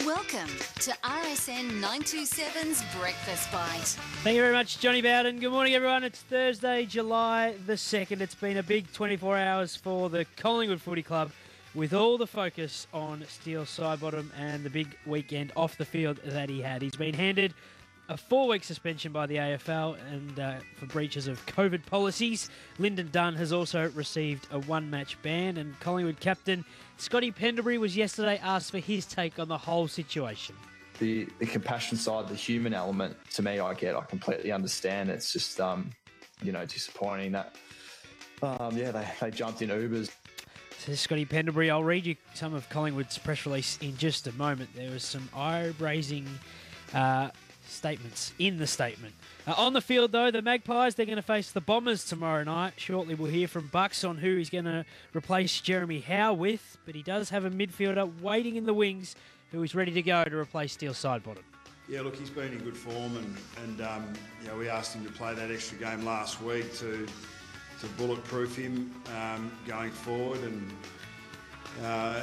Welcome to RSN 927's Breakfast Bite. Thank you very much, Johnny Bowden. Good morning, everyone. It's Thursday, July the 2nd. It's been a big 24 hours for the Collingwood Footy Club, with all the focus on Steele Sidebottom and the big weekend off the field that he had. He's been handed a 4-week suspension by the AFL and for breaches of COVID policies. Lyndon Dunn has also received a one-match ban, and Collingwood captain Scotty Pendlebury was yesterday asked for his take on the whole situation. The compassion side, the human element, to me, I completely understand. It's just, disappointing that, they jumped in Ubers. So Scotty Pendlebury, I'll read you some of Collingwood's press release in just a moment. There was some eye-raising statements in the statement. On the field, though, the Magpies, they're going to face the Bombers tomorrow night. Shortly we'll hear from Bucks on who he's going to replace Jeremy Howe with, but he does have a midfielder waiting in the wings who is ready to go to replace Steele Sidebottom. Yeah, look, he's been in good form, and we asked him to play that extra game last week to bulletproof him going forward, and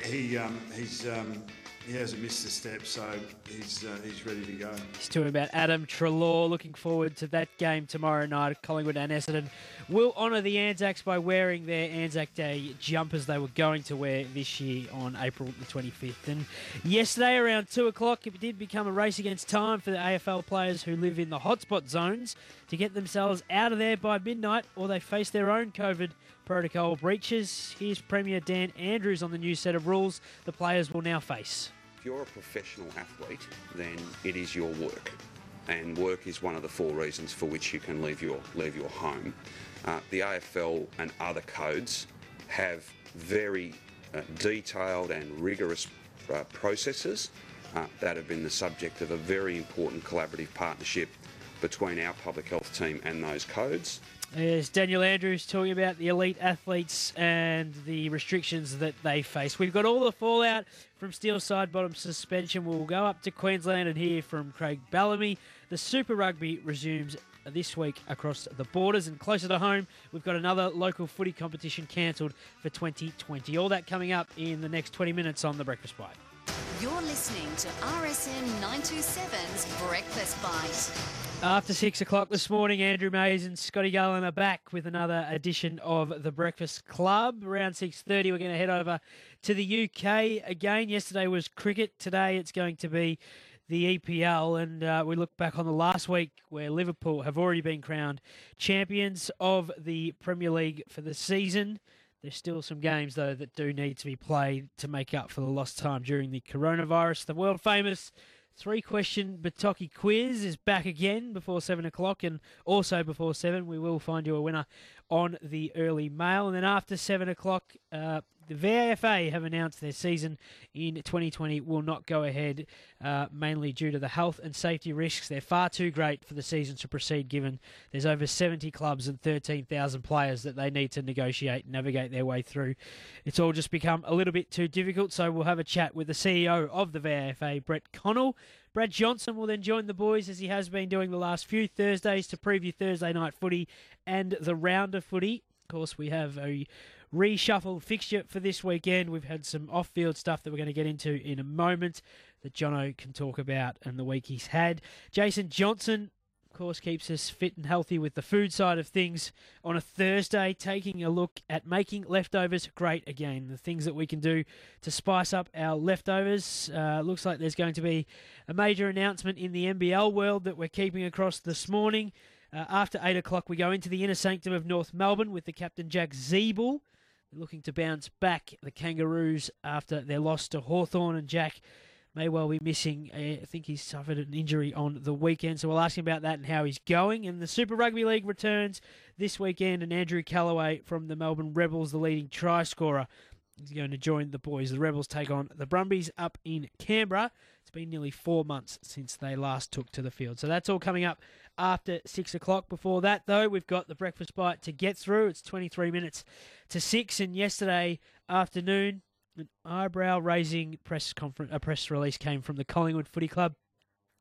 he hasn't missed a step, so he's ready to go. He's talking about Adam Treloar. Looking forward to that game tomorrow night. Collingwood and Essendon will honour the Anzacs by wearing their Anzac Day jumpers they were going to wear this year on April the 25th. And yesterday around 2 o'clock, it did become a race against time for the AFL players who live in the hotspot zones to get themselves out of there by midnight, or they face their own COVID protocol breaches. Here's Premier Dan Andrews on the new set of rules the players will now face. If you're a professional athlete, then it is your work, and work is one of the 4 reasons for which you can leave your home. The AFL and other codes have very detailed and rigorous processes that have been the subject of a very important collaborative partnership between our public health team and those codes. There's Daniel Andrews talking about the elite athletes and the restrictions that they face. We've got all the fallout from Steele Sidebottom's suspension. We'll go up to Queensland and hear from Craig Bellamy. The Super Rugby resumes this week across the borders, and closer to home, we've got another local footy competition cancelled for 2020. All that coming up in the next 20 minutes on The Breakfast Bite. You're listening to RSN 927's Breakfast Bite. After 6 o'clock this morning, Andrew Mays and Scotty Gullen are back with another edition of The Breakfast Club. Around 6:30, we're going to head over to the UK again. Yesterday was cricket. Today it's going to be the EPL, and we look back on the last week where Liverpool have already been crowned champions of the Premier League for the season. There's still some games, though, that do need to be played to make up for the lost time during the coronavirus. The world-famous 3-question Bataki quiz is back again before 7 o'clock, and also before 7 we will find you a winner on the early mail. And then after 7 o'clock, the VAFA have announced their season in 2020 will not go ahead, mainly due to the health and safety risks. They're far too great for the season to proceed, given there's over 70 clubs and 13,000 players that they need to negotiate and navigate their way through. It's all just become a little bit too difficult, so we'll have a chat with the CEO of the VAFA, Brett Connell. Brad Johnson will then join the boys, as he has been doing the last few Thursdays, to preview Thursday night footy and the round of footy. Of course, we have a reshuffled fixture for this weekend. We've had some off-field stuff that we're going to get into in a moment that Jono can talk about and the week he's had. Jason Johnson, of course, keeps us fit and healthy with the food side of things on a Thursday, taking a look at making leftovers great again, the things that we can do to spice up our leftovers. Looks like there's going to be a major announcement in the NBL world that we're keeping across this morning. After 8 o'clock, we go into the inner sanctum of North Melbourne with the captain, Jack Zeeble. They're looking to bounce back, the Kangaroos, after their loss to Hawthorn, and Jack may well be missing. I think he's suffered an injury on the weekend, so we'll ask him about that and how he's going. And the Super Rugby League returns this weekend, and Andrew Callaway from the Melbourne Rebels, the leading try scorer, is going to join the boys. The Rebels take on the Brumbies up in Canberra. It's been nearly 4 months since they last took to the field. So that's all coming up after 6 o'clock. Before that, though, we've got the Breakfast Bite to get through. It's 23 minutes to 6, and yesterday afternoon, an eyebrow-raising press release came from the Collingwood Footy Club.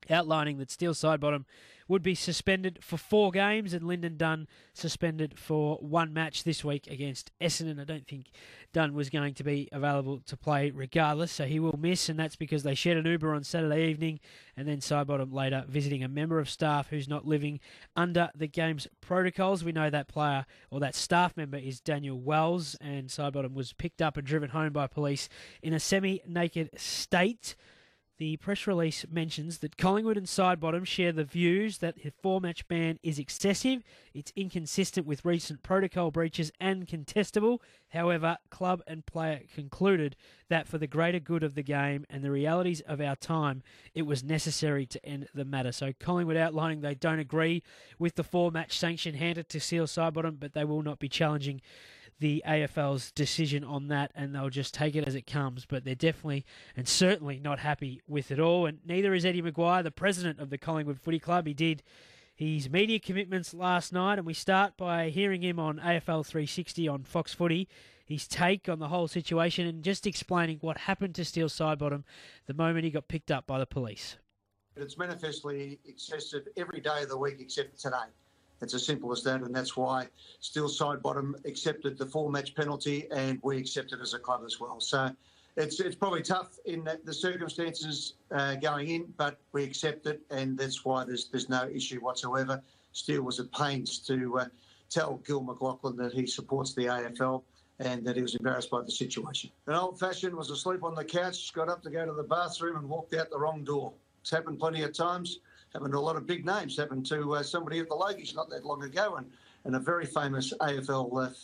outlining that Steele Sidebottom would be suspended for 4 games and Lyndon Dunn suspended for 1 match this week against Essendon. I don't think Dunn was going to be available to play regardless, so he will miss, and that's because they shared an Uber on Saturday evening and then Sidebottom later visiting a member of staff who's not living under the game's protocols. We know that player or that staff member is Daniel Wells, and Sidebottom was picked up and driven home by police in a semi-naked state. The press release mentions that Collingwood and Sidebottom share the views that the 4-match ban is excessive, it's inconsistent with recent protocol breaches and contestable. However, club and player concluded that for the greater good of the game and the realities of our time, it was necessary to end the matter. So Collingwood outlining they don't agree with the 4-match sanction handed to Steele Sidebottom, but they will not be challenging the AFL's decision on that, and they'll just take it as it comes. But they're definitely and certainly not happy with it all, and neither is Eddie Maguire, the president of the Collingwood Footy Club. He did his media commitments last night, and we start by hearing him on AFL 360 on Fox Footy, his take on the whole situation and just explaining what happened to Steele Sidebottom the moment he got picked up by the police. It's manifestly excessive every day of the week except today. It's as simple as that, and that's why Steele Sidebottom accepted the 4-match penalty, and we accepted as a club as well. So it's probably tough in the circumstances going in, but we accept it, and that's why there's no issue whatsoever. Steele was at pains to tell Gil McLachlan that he supports the AFL and that he was embarrassed by the situation. An old-fashioned was asleep on the couch, got up to go to the bathroom and walked out the wrong door. It's happened plenty of times. Happened to a lot of big names. Happened to somebody at the Logies not that long ago, and a very famous AFL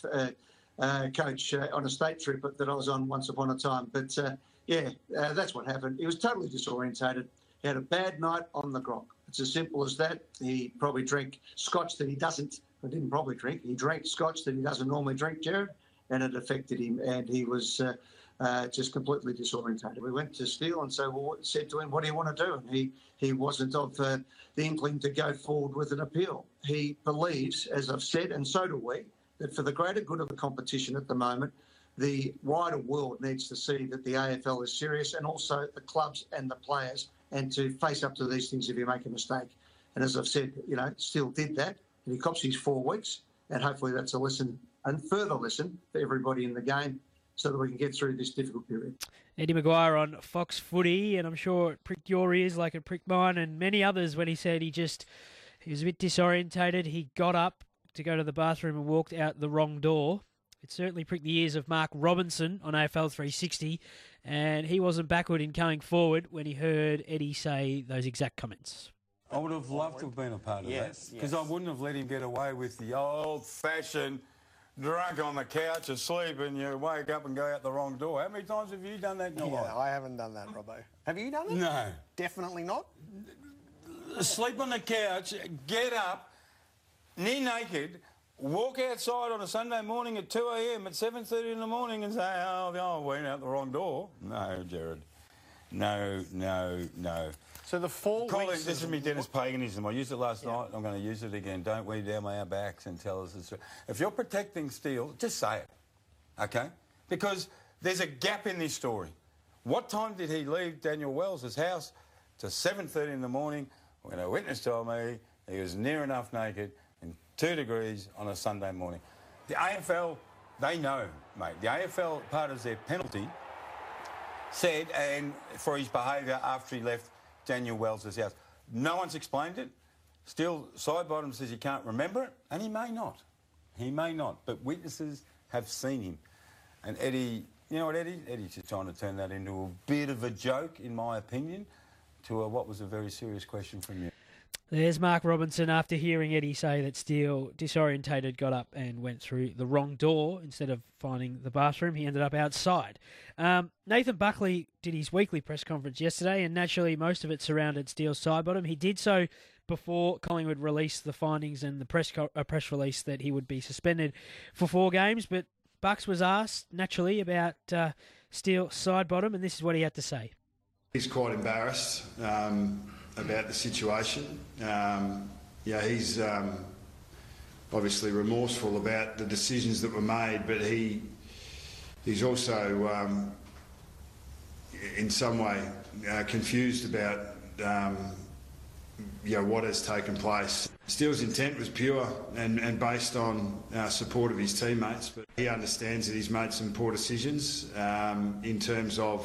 coach on a state trip that I was on once upon a time. But that's what happened. He was totally disorientated. He had a bad night on the grog. It's as simple as that. He probably drank scotch that he doesn't. I didn't probably drink. He drank scotch that he doesn't normally drink, Jared, and it affected him, and he was just completely disorientated. We went to Steele and said to him, what do you want to do? And he wasn't of the inkling to go forward with an appeal. He believes, as I've said, and so do we, that for the greater good of the competition at the moment, the wider world needs to see that the AFL is serious, and also the clubs and the players, and to face up to these things if you make a mistake. And as I've said, Steele did that, and he cops his 4 weeks, and hopefully that's a lesson, and further lesson for everybody in the game, so that we can get through this difficult period. Eddie Maguire on Fox Footy, and I'm sure it pricked your ears like it pricked mine and many others when he said he was a bit disorientated. He got up to go to the bathroom and walked out the wrong door. It certainly pricked the ears of Mark Robinson on AFL 360, and he wasn't backward in coming forward when he heard Eddie say those exact comments. I would have loved to have been a part of that, because I wouldn't have let him get away with the old-fashioned drunk on the couch asleep and you wake up and go out the wrong door. How many times have you done that in your life? I haven't done that, Robbo. Have you done it? No. Definitely not? Sleep on the couch, get up, near naked, walk outside on a Sunday morning at 2 a.m. at 7:30 in the morning and say, I went out the wrong door. No, Jared. No. So the 4 weeks... Colin, this is me Dennis Paganism. I used it last night. I'm going to use it again. Don't we down our backs and tell us it's... If you're protecting Steele, just say it, OK? Because there's a gap in this story. What time did he leave Daniel Wells' house? To 7:30 in the morning when a witness told me he was near enough naked in 2 degrees on a Sunday morning. The AFL, they know, mate. The AFL, part of their penalty, said, and for his behaviour after he left Daniel Wells' house. No one's explained it. Still, Sidebottom says he can't remember it, and he may not. He may not, but witnesses have seen him. And Eddie, you know what, Eddie? Eddie's just trying to turn that into a bit of a joke, in my opinion, to what was a very serious question from you. There's Mark Robinson after hearing Eddie say that Steele, disorientated, got up and went through the wrong door. Instead of finding the bathroom, he ended up outside. Nathan Buckley did his weekly press conference yesterday, and naturally most of it surrounded Steele Sidebottom. He did so before Collingwood released the findings and the press release that he would be suspended for 4 games. But Bucks was asked, naturally, about Steele Sidebottom, and this is what he had to say. He's quite embarrassed about the situation. He's obviously remorseful about the decisions that were made, but he's also in some way confused about what has taken place. Steele's intent was pure and based on support of his teammates, but he understands that he's made some poor decisions in terms of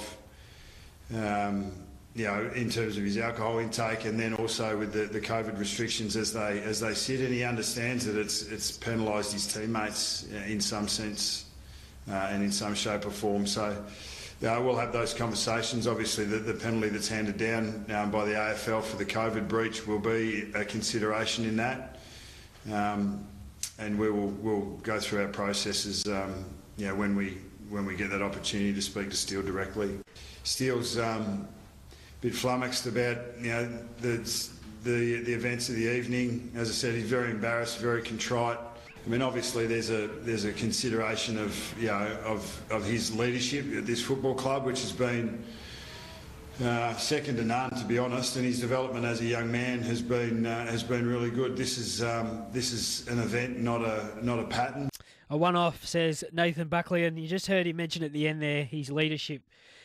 his alcohol intake, and then also with the COVID restrictions as they sit, and he understands that it's penalised his teammates in some sense and in some shape or form. So we'll have those conversations. Obviously, the penalty that's handed down by the AFL for the COVID breach will be a consideration in that, and we'll go through our processes. When we get that opportunity to speak to Steele directly. Steele's bit flummoxed about the events of the evening. As I said, he's very embarrassed, very contrite. I mean, obviously, there's a consideration of his leadership at this football club, which has been second to none, to be honest. And his development as a young man has been really good. This is an event, not a pattern. A one-off, says Nathan Buckley, and you just heard him mention at the end there his leadership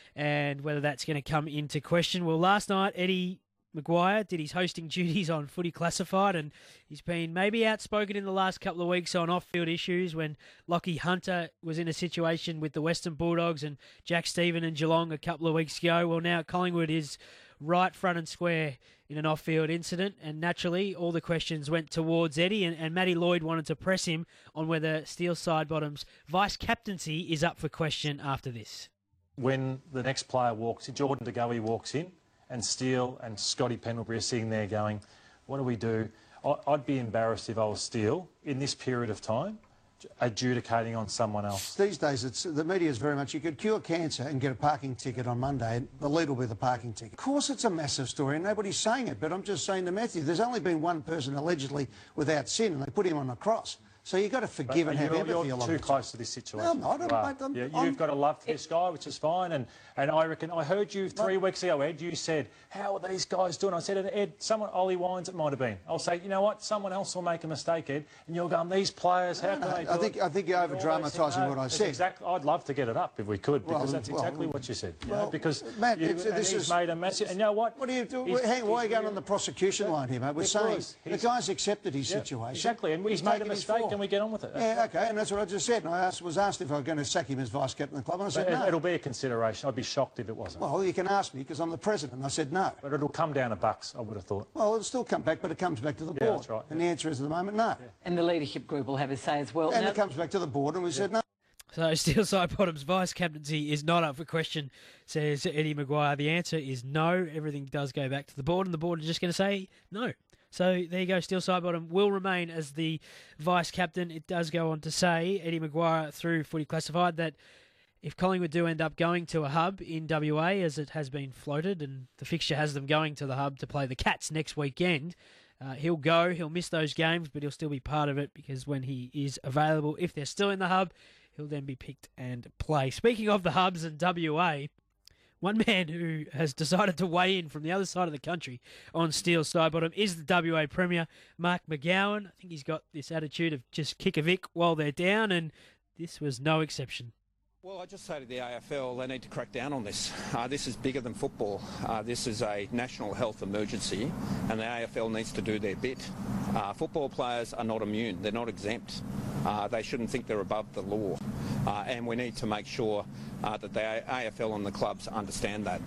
and whether that's going to come into question. Well, last night, Eddie Maguire did his hosting duties on Footy Classified, and he's been maybe outspoken in the last couple of weeks on off-field issues when Lockie Hunter was in a situation with the Western Bulldogs and Jack Stephen and Geelong a couple of weeks ago. Well, now Collingwood is right front and square in an off-field incident, and naturally all the questions went towards Eddie, and Matty Lloyd wanted to press him on whether Steele Sidebottom's vice-captaincy is up for question after this. When the next player walks in, Jordan De Goey walks in, and Steele and Scotty Pendlebury are sitting there going, what do we do? I'd be embarrassed if I was Steele in this period of time, adjudicating on someone else. These days, the media is very much, you could cure cancer and get a parking ticket on Monday, and the lead will be the parking ticket. Of course it's a massive story, and nobody's saying it, but I'm just saying to Matthew, there's only been one person allegedly without sin, and they put him on a cross. So you've got to forgive and have empathy. You're too close to this situation. No, I'm not. You've got a love for this guy, which is fine. And I reckon, I heard you 3 weeks ago, Ed, you said, how are these guys doing? I said, Ed, Ollie Wines it might have been. I'll say, you know what, someone else will make a mistake, Ed. And you're going, these players, how can they do it? I think you're over-dramatising what I said. I'd love to get it up if we could, because that's exactly what you said. Because Matt, he's made a massive... And you know what? What do you do? Why are you going on the prosecution line here, mate? We're saying the guy's accepted his situation. Exactly, and he's made a mistake, and we get on with it. Yeah, OK, and that's what I just said. And I was asked if I was going to sack him as vice-captain of the club, and I said no. It'll be a consideration. I'd be shocked if it wasn't. Well, you can ask me, because I'm the president, and I said no. But it'll come down to bucks, I would have thought. Well, it'll still come back, but it comes back to the board. Yeah, that's right. And the answer is at the moment, no. Yeah. And the leadership group will have a say as well. And it comes back to the board, and we said no. So Steele Sidebottom's vice-captaincy is not up for question, says Eddie Maguire. The answer is no. Everything does go back to the board, and the board is just going to say no. So there you go. Steele Sidebottom will remain as the vice-captain. It does go on to say, Eddie Maguire through Footy Classified, that if Collingwood do end up going to a hub in WA, as it has been floated, and the fixture has them going to the hub to play the Cats next weekend, he'll go. He'll miss those games, but he'll still be part of it, because when he is available, if they're still in the hub, he'll then be picked and play. Speaking of the hubs and WA, one man who has decided to weigh in from the other side of the country on Steele Sidebottom is the WA Premier, Mark McGowan. I think he's got this attitude of just kick a Vic while they're down, and this was no exception. Well, I just say to the AFL, they need to crack down on this. This is bigger than football. This is a national health emergency, and the AFL needs to do their bit. Football players are not immune. They're not exempt. They shouldn't think they're above the law. And we need to make sure that the AFL and the clubs understand that.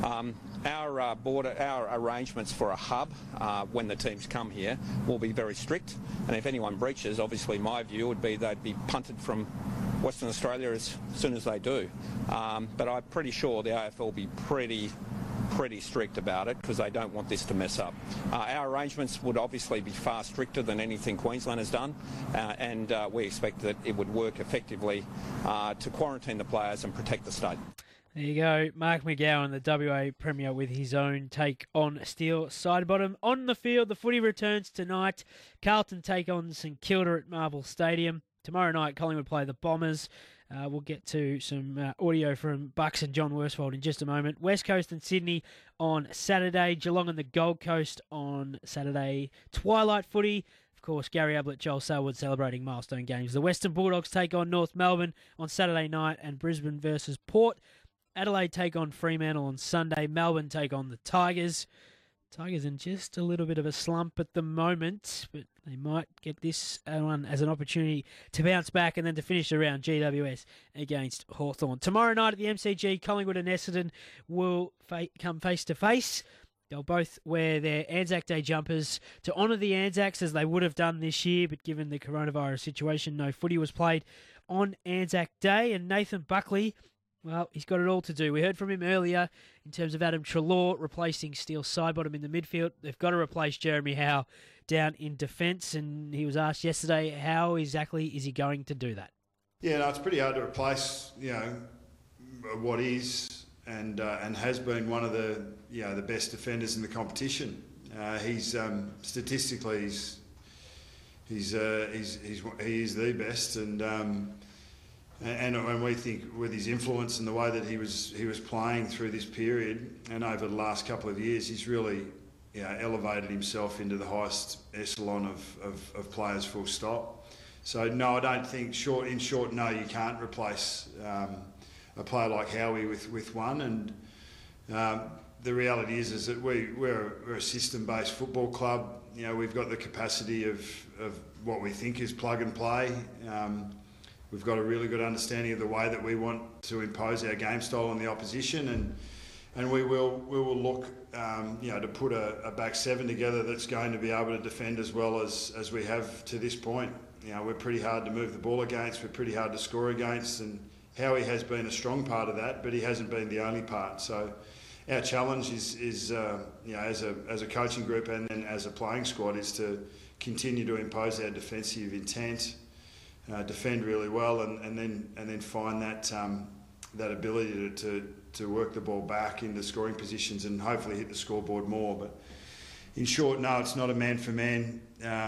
Our arrangements for a hub when the teams come here will be very strict. And if anyone breaches, obviously my view would be they'd be punted from Western Australia as soon as they do. But I'm pretty sure the AFL will be pretty strict about it, because they don't want this to mess up. Our arrangements would obviously be far stricter than anything Queensland has done, and we expect that it would work effectively to quarantine the players and protect the state. There you go, Mark McGowan, the WA Premier, with his own take on Steele Sidebottom. On the field, the footy returns tonight. Carlton take on St Kilda at Marvel Stadium. Tomorrow night, Collingwood play the Bombers. We'll get to some audio from Bucks and John Worsfold in just a moment. West Coast and Sydney on Saturday. Geelong and the Gold Coast on Saturday. Twilight footy. Of course, Gary Ablett, Joel Selwood celebrating milestone games. The Western Bulldogs take on North Melbourne on Saturday night, and Brisbane versus Port. Adelaide take on Fremantle on Sunday. Melbourne take on the Tigers. Tigers in just a little bit of a slump at the moment, but they might get this one as an opportunity to bounce back and then to finish around GWS against Hawthorn. Tomorrow night at the MCG, Collingwood and Essendon will come face to face. They'll both wear their Anzac Day jumpers to honour the Anzacs as they would have done this year, but given the coronavirus situation, no footy was played on Anzac Day. And Nathan Buckley, well, he's got it all to do. We heard from him earlier in terms of Adam Treloar replacing Steele Sidebottom in the midfield. They've got to replace Jeremy Howe down in defence, and he was asked yesterday how exactly is he going to do that. Yeah, no, it's pretty hard to replace, what is and has been one of the the best defenders in the competition. He's statistically he is the best, and we think with his influence and the way that he was playing through this period and over the last couple of years, he's really elevated himself into the highest echelon of players, full stop. So no, I don't think no, you can't replace a player like Howie with one. And the reality is that we're a system-based football club. We've got the capacity of what we think is plug and play. We've got a really good understanding of the way that we want to impose our game style on the opposition, and we will look to put a back seven together that's going to be able to defend as well as we have to this point. We're pretty hard to move the ball against, we're pretty hard to score against, and Howie has been a strong part of that, but he hasn't been the only part. So our challenge is as a coaching group and then as a playing squad is to continue to impose our defensive intent, defend really well, and then find that ability to work the ball back into scoring positions and hopefully hit the scoreboard more. But in short, no, it's not a man for man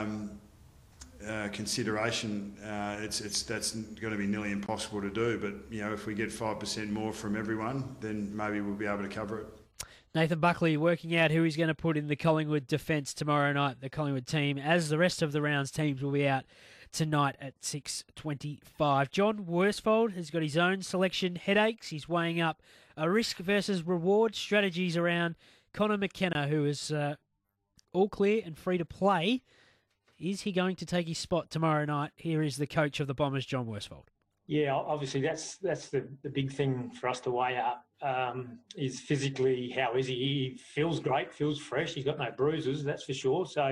consideration. That's going to be nearly impossible to do. But if we get 5% more from everyone, then maybe we'll be able to cover it. Nathan Buckley working out who he's going to put in the Collingwood defence tomorrow night. The Collingwood team, as the rest of the round's teams, will be out tonight at 6:25. John Worsfold has got his own selection headaches. He's weighing up a risk versus reward strategies around Connor McKenna, who is all clear and free to play. Is he going to take his spot tomorrow night? Here is the coach of the Bombers, John Worsfold. Yeah, obviously that's the big thing for us to weigh up. Is physically, how is he? He feels great, feels fresh. He's got no bruises, that's for sure. So,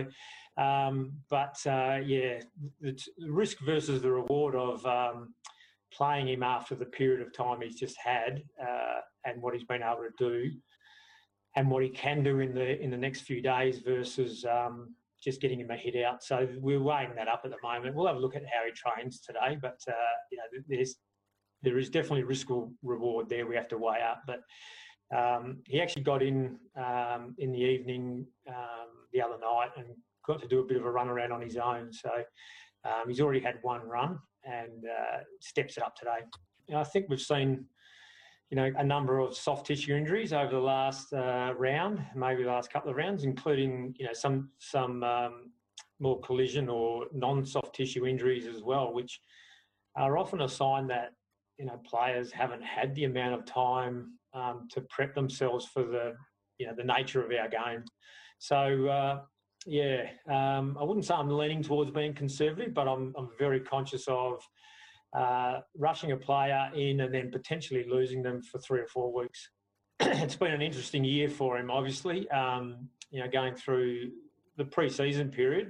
the risk versus the reward of playing him after the period of time he's just had and what he's been able to do and what he can do in the next few days versus just getting him a hit out. So we're weighing that up at the moment. We'll have a look at how he trains today, but there is definitely risk reward there we have to weigh up. But he actually got in the evening the other night and got to do a bit of a run around on his own. So he's already had one run and steps it up today. I think we've seen a number of soft tissue injuries over the last round, maybe the last couple of rounds, including some more collision or non-soft tissue injuries as well, which are often a sign that players haven't had the amount of time to prep themselves for the nature of our game. So I wouldn't say I'm leaning towards being conservative, but I'm very conscious of rushing a player in and then potentially losing them for 3 or 4 weeks. It's been an interesting year for him, obviously, going through the pre-season period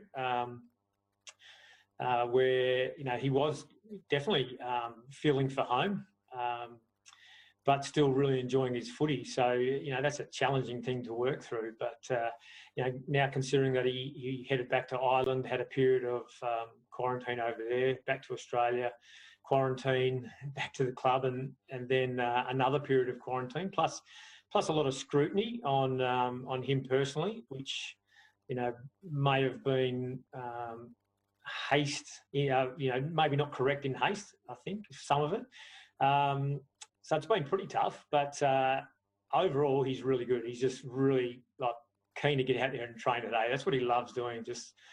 where, he was definitely feeling for home, but still really enjoying his footy. So, that's a challenging thing to work through. But, now considering that he headed back to Ireland, had a period of quarantine over there, back to Australia, quarantine, back to the club, and then another period of quarantine, plus a lot of scrutiny on him personally, which may have been haste, maybe not correct in haste. I think some of it. So it's been pretty tough, but overall he's really good. He's just really keen to get out there and train today. That's what he loves doing. Just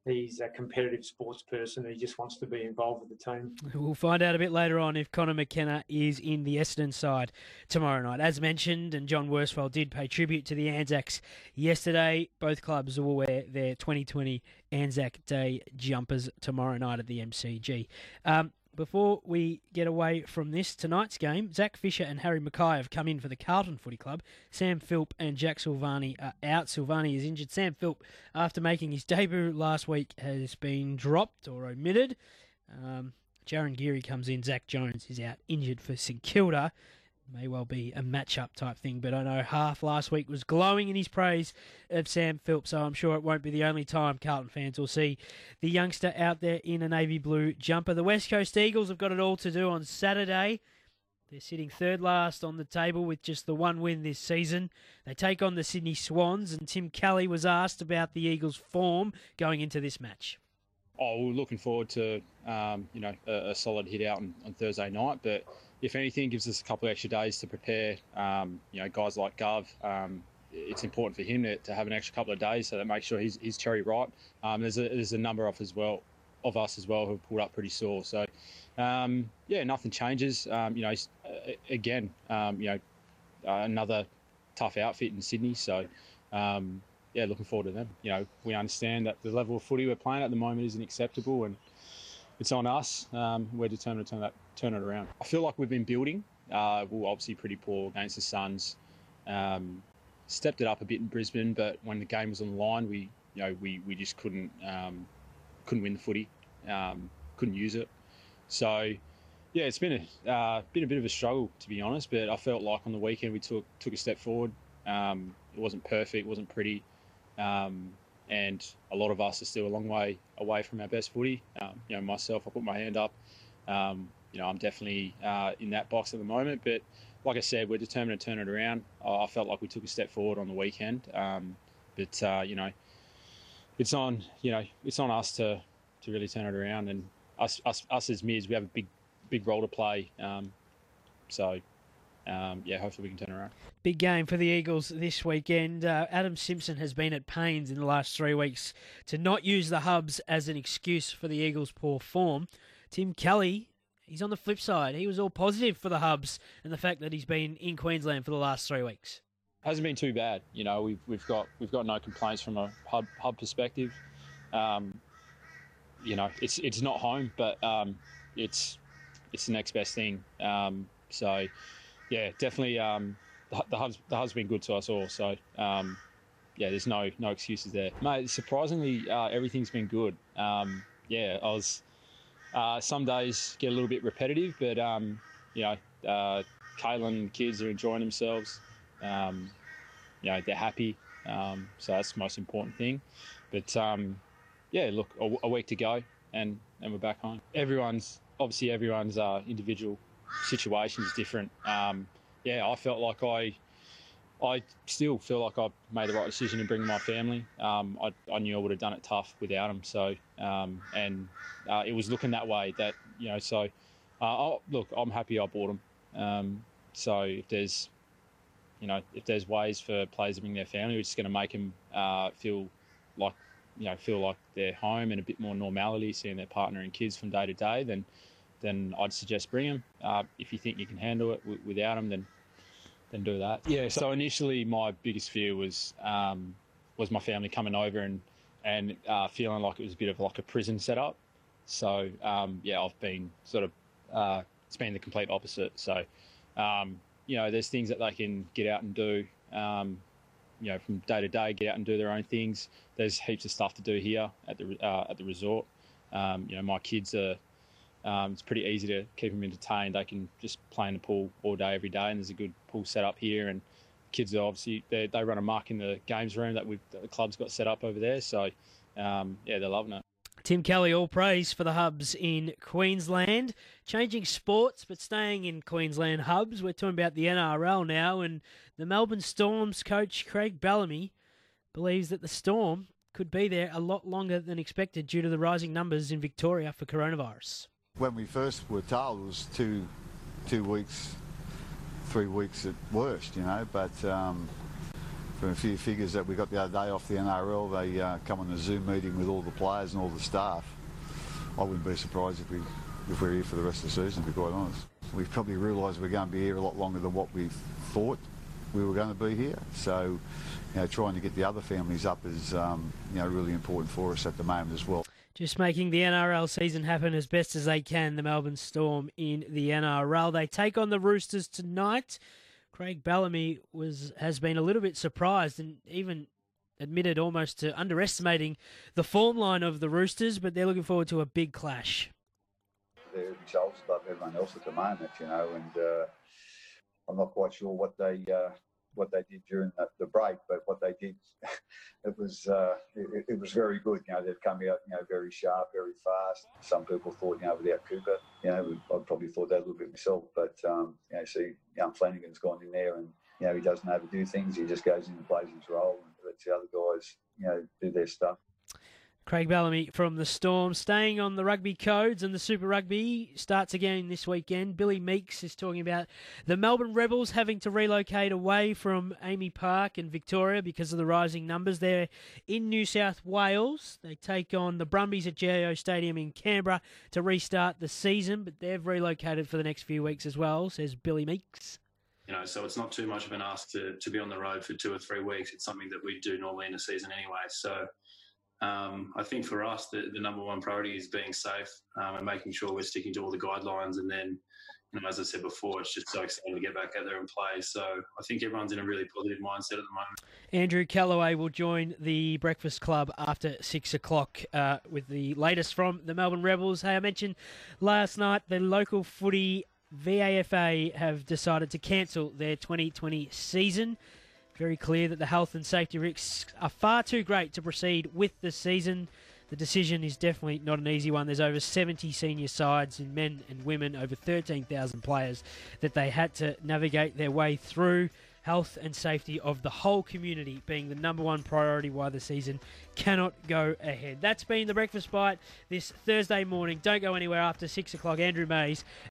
he's a competitive sports person. He just wants to be involved with the team. We'll find out a bit later on if Connor McKenna is in the Essendon side tomorrow night. As mentioned, and John Worsfold did pay tribute to the Anzacs yesterday, both clubs will wear their 2020 Anzac Day jumpers tomorrow night at the MCG. Before we get away from tonight's game, Zach Fisher and Harry Mackay have come in for the Carlton Footy Club. Sam Philp and Jack Silvani are out. Silvani is injured. Sam Philp, after making his debut last week, has been dropped or omitted. Jaron Geary comes in. Zach Jones is out injured for St Kilda. May well be a match-up type thing, but I know Half last week was glowing in his praise of Sam Philp, so I'm sure it won't be the only time Carlton fans will see the youngster out there in a navy blue jumper. The West Coast Eagles have got it all to do on Saturday. They're sitting third last on the table with just the one win this season. They take on the Sydney Swans, and Tim Kelly was asked about the Eagles' form going into this match. We're looking forward to a solid hit out on Thursday night, but if anything, gives us a couple of extra days to prepare. Guys like Gov, it's important for him to have an extra couple of days so that makes sure he's cherry ripe. There's a number of us as well who've pulled up pretty sore. So nothing changes. Another tough outfit in Sydney. So looking forward to them. We understand that the level of footy we're playing at the moment isn't acceptable, and it's on us. We're determined to turn it around. I feel like we've been building. We were obviously pretty poor against the Suns. Stepped it up a bit in Brisbane, but when the game was on the line, we just couldn't win the footy. Couldn't use it. So it's been a bit of a struggle, to be honest. But I felt like on the weekend we took a step forward. It wasn't perfect, it wasn't pretty. And a lot of us are still a long way away from our best footy. Myself, I put my hand up. I'm definitely in that box at the moment. But like I said, we're determined to turn it around. I felt like we took a step forward on the weekend. It's on us to really turn it around. And us as mids, we have a big role to play. Hopefully we can turn it around. Big game for the Eagles this weekend. Adam Simpson has been at pains in the last 3 weeks to not use the hubs as an excuse for the Eagles' poor form. Tim Kelly, he's on the flip side. He was all positive for the hubs and the fact that he's been in Queensland for the last 3 weeks. Hasn't been too bad. We've got no complaints from a hub perspective. It's not home, but it's the next best thing. Definitely. The hub's been good to us all. So there's no excuses there, mate. Surprisingly, everything's been good. I was some days get a little bit repetitive, but Caitlin and kids are enjoying themselves. They're happy. So that's the most important thing. But a week to go, and we're back home. Everyone's individual situation is different. I felt like I still feel like I made the right decision in bringing my family. I knew I would have done it tough without them. So, it was looking that way. That I'm happy I bought them. So if there's ways for players to bring their family, which is going to make them feel like they're home and a bit more normality, seeing their partner and kids from day to day, then I'd suggest bring them. If you think you can handle it without them, then do that. Yeah. So initially, my biggest fear was my family coming over and feeling like it was a bit of like a prison setup. So I've been sort of it's been the complete opposite. So there's things that they can get out and do. From day to day, get out and do their own things. There's heaps of stuff to do here at the resort. My kids are. It's pretty easy to keep them entertained. They can just play in the pool all day, every day, and there's a good pool set up here. And kids are obviously they run amok in the games room that the club's got set up over there. So they're loving it. Tim Kelly, all praise for the hubs in Queensland. Changing sports, but staying in Queensland hubs. We're talking about the NRL now, and the Melbourne Storm's coach Craig Bellamy believes that the Storm could be there a lot longer than expected due to the rising numbers in Victoria for coronavirus. When we first were told, it was 2 weeks, 3 weeks at worst, but from a few figures that we got the other day off the NRL. They come on a Zoom meeting with all the players and all the staff. I wouldn't be surprised if we're here for the rest of the season, to be quite honest. We've probably realised we're going to be here a lot longer than what we thought we were going to be here. So, trying to get the other families up is, really important for us at the moment as well. Just making the NRL season happen as best as they can, the Melbourne Storm in the NRL. They take on the Roosters tonight. Craig Bellamy has been a little bit surprised and even admitted almost to underestimating the form line of the Roosters, but they're looking forward to a big clash. Their results above everyone else at the moment, and I'm not quite sure what they did during the break, but what they did, it was very good. They've come out, very sharp, very fast. Some people thought, without Cooper, I probably thought that a little bit myself. But see, young Flanagan's gone in there, and he doesn't overdo things. He just goes in and plays his role, and lets the other guys, do their stuff. Craig Bellamy from the Storm. Staying on the rugby codes, and the Super Rugby starts again this weekend. Billy Meeks is talking about the Melbourne Rebels having to relocate away from Amy Park in Victoria because of the rising numbers. They're in New South Wales. They take on the Brumbies at GIO Stadium in Canberra to restart the season, but they've relocated for the next few weeks as well, says Billy Meeks. So it's not too much of an ask to be on the road for 2 or 3 weeks. It's something that we do normally in a season anyway. So I think for us, the number one priority is being safe and making sure we're sticking to all the guidelines. And then, as I said before, it's just so exciting to get back out there and play. So I think everyone's in a really positive mindset at the moment. Andrew Callaway will join the Breakfast Club after 6 o'clock with the latest from the Melbourne Rebels. Hey, I mentioned last night the local footy VAFA have decided to cancel their 2020 season. Very clear that the health and safety risks are far too great to proceed with the season. The decision is definitely not an easy one. There's over 70 senior sides in men and women, over 13,000 players that they had to navigate their way through. Health and safety of the whole community being the number one priority why the season cannot go ahead. That's been the Breakfast Bite this Thursday morning. Don't go anywhere after 6 o'clock. Andrew Mays